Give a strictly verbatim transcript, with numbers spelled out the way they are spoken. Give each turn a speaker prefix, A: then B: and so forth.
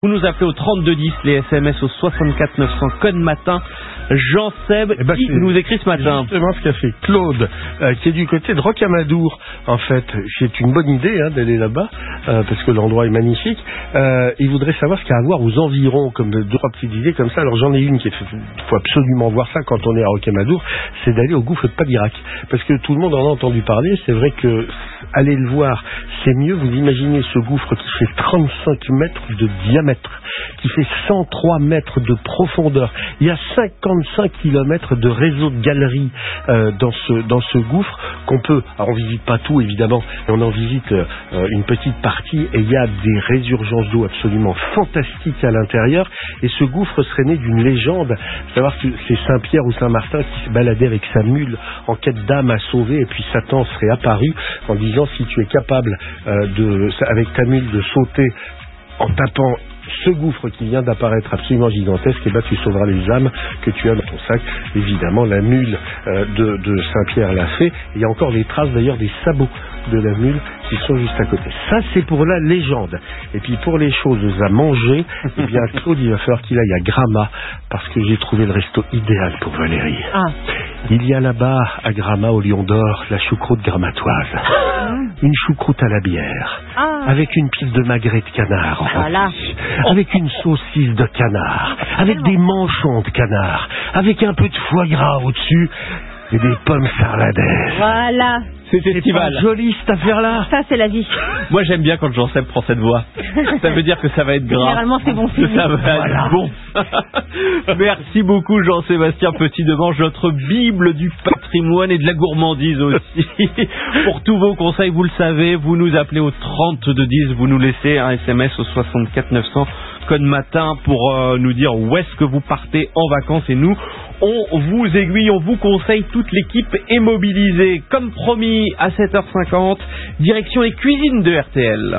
A: Vous nous appelez au trente-deux dix, les S M S au soixante-quatre neuf cents, code matin. Jean Seb, eh ben, qui nous écrit ce matin.
B: Justement ce qu'a fait Claude, euh, qui est du côté de Rocamadour, en fait. C'est une bonne idée hein, d'aller là-bas, euh, parce que l'endroit est magnifique. Euh, il voudrait savoir ce qu'il y a à voir aux environs, comme deux, trois petites idées comme ça. Alors j'en ai une qui est, il faut absolument voir ça quand on est à Rocamadour, c'est d'aller au gouffre de Padirac. Parce que tout le monde en a entendu parler, c'est vrai que aller le voir, c'est mieux. Vous imaginez ce gouffre qui fait trente-cinq mètres de diamètre, qui fait cent trois mètres de profondeur. Il y a cinquante-cinq kilomètres de réseau de galeries euh, dans ce dans ce gouffre qu'on peut. Alors on visite pas tout évidemment, mais on en visite euh, une petite partie et il y a des résurgences d'eau absolument fantastiques à l'intérieur. Et ce gouffre serait né d'une légende, savoir que c'est Saint Pierre ou Saint Martin qui se baladait avec sa mule en quête d'âme à sauver, et puis Satan serait apparu en disant si tu es capable euh, de avec ta mule de sauter en tapant ce gouffre qui vient d'apparaître absolument gigantesque, et ben tu sauveras les âmes que tu as dans ton sac. Évidemment, la mule euh, de, de Saint-Pierre l'a fait. Il y a encore des traces d'ailleurs des sabots de la mule qui sont juste à côté. Ça, c'est pour la légende. Et puis pour les choses à manger, eh bien Claude, il va falloir qu'il aille à Gramma, parce que j'ai trouvé le resto idéal pour Valérie. Ah. Il y a là-bas, à Gramma, au Lion d'Or, la choucroute grammatoise. Ah. Une choucroute à la bière, ah. avec une pile de magret de canard,
C: voilà.
B: avec une saucisse de canard, avec des manchons de canard, avec un peu de foie gras au-dessus et des pommes sarladaises.
C: Voilà.
A: C'est estival.
B: C'est joli cette affaire-là.
C: Ça, c'est la vie.
A: Moi, j'aime bien quand Jean Seb prend cette voix. Ça veut dire que ça va être gras.
C: Généralement, c'est bon signe.
A: Ça va
B: voilà.
A: être bon. Merci beaucoup, Jean-Sébastien Petit-Demange, notre Bible du patrimoine et de la gourmandise aussi. Pour tous vos conseils, vous le savez, vous nous appelez au trente-deux dix, vous nous laissez un S M S au soixante-quatre neuf cents, code matin, pour euh, nous dire où est-ce que vous partez en vacances, et nous, on vous aiguille, on vous conseille, toute l'équipe est mobilisée. Comme promis, à sept heures cinquante, direction les cuisines de R T L.